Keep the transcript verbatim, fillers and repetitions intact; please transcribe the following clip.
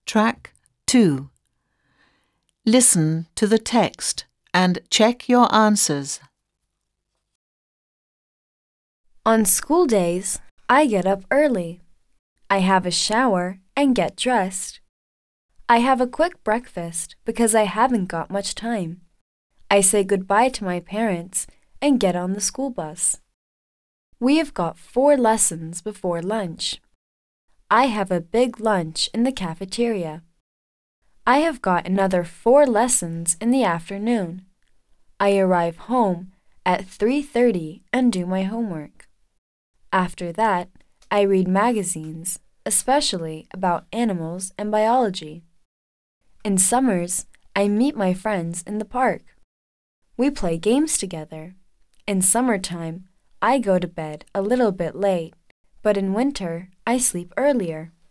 Track two. Listen to the text and check your answers. On school days, I get up early. I have a shower and get dressed. I have a quick breakfast because I haven't got much time. I say goodbye to my parents and get on the school bus. We have got four lessons before lunch. I have a big lunch in the cafeteria. I have got another four lessons in the afternoon. I arrive home at three thirty and do my homework. After that, I read magazines, especially about animals and biology. In summers, I meet my friends in the park. We play games together. In summertime, I go to bed a little bit late, but in winter, I sleep earlier.